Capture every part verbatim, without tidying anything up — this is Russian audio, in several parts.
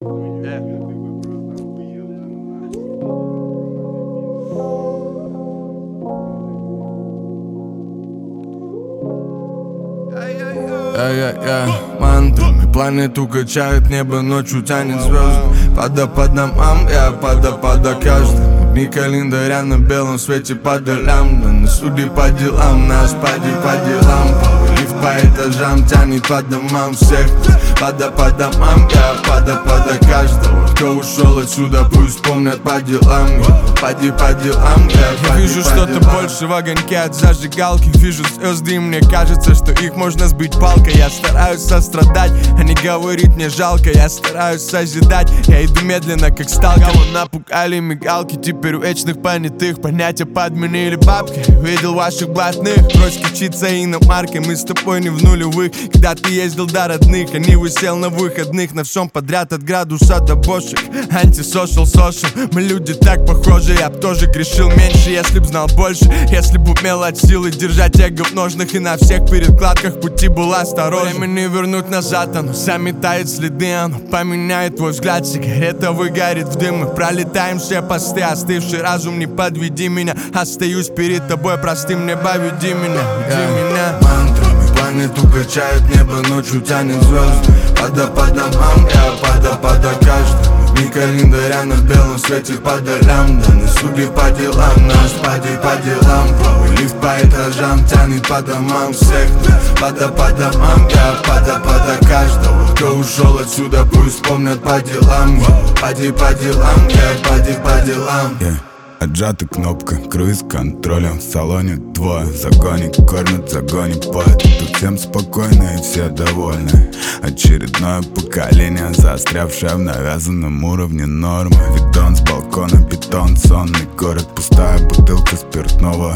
Ай-яй-яй, мантрами планету качает, небо ночью тянет звезды. Пада по домам, я пада пада каждый. Дни календаря на белом свете по долям. Да на суде по делам, нас пади по делам. Лифт по этажам тянет по домам всех. Пада по домам, я пада пада каждого. Кто ушел отсюда, пусть помнят по делам. Пади по делам, я, я вижу что-то больше в огоньке от зажигалки. Вижу звезды, и мне кажется, что их можно сбить палкой. Я стараюсь сострадать, а не говорить мне жалко. Я стараюсь созидать, я иду медленно, как сталкер. Кого напугали мигалки, теперь у вечных понятых понятия подменили бабки. Видел ваших блатных, брось кичиться иномаркой. Мы с тобой не в нулевых, когда ты ездил до родных. Они высел на выходных, на всем подряд от градуса до бошек. Антисошал, сошел, мы люди так похожи. Я б тоже грешил меньше, если б знал больше. Если б умел от силы держать эго в ножнах. И на всех перекладках пути был осторожен. Времени вернуть назад, оно заметает следы. Оно поменяет твой взгляд, сигарета выгорит в дым. Мы пролетаем все посты, остывший разум, не подведи меня. Остаюсь перед тобой простым, небо, веди меня, веди меня. Мантрами планету качает, небо ночью тянет звезды. Пада по домам, я пада пада каждый. Дни календаря на белом свете по долям. Да на суде по делам, нас пади по делам. Плавый лифт по этажам тянет по домам всех. Пада по домам, я пада пада каждого. Кто ушел отсюда, пусть помнят по делам. Пади по делам, я пади по делам. yeah. Отжата кнопка, круиз контролем. В салоне двое, загоник кормят, загонит поэт. Тут всем спокойно и все довольны. Очередное поколение, застрявшее в навязанном уровне нормы. Видон с балкона, бетон, сонный город. Пустая бутылка спиртного.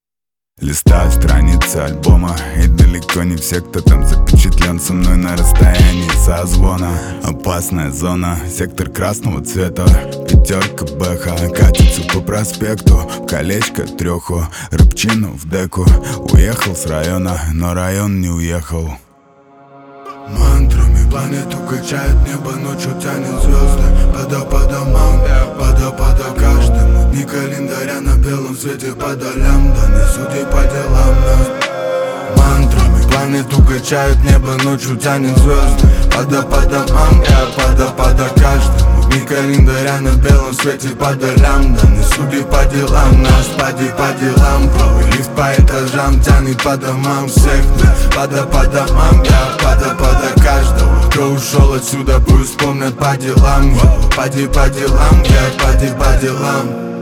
Листаю страницы альбома, и далеко не все, кто там запечатлен со мной на расстоянии созвона. Опасная зона, сектор красного цвета. Пятерка Бэха катится по проспекту. Колечко треху, рыбчину в деку. Уехал с района, но район не уехал. Мантрами планету качает, небо ночью тянет звезды. Пада по домам, пада пада каждому. Дни календаря на белом свете по долям. Да не суди по делам нас. Мантрами планету качает, небо ночью тянет звезды. Пада по домам, я пада пада каждому. Дни календаря на белом свете по долям. Да не суди по делам нас, пади по делам. Плавый лифт по этажам тянет по домам всех. Пада по домам, я пада пада каждого. Кто ушел отсюда, пусть помнят по делам. Пади по делам, я пади по делам.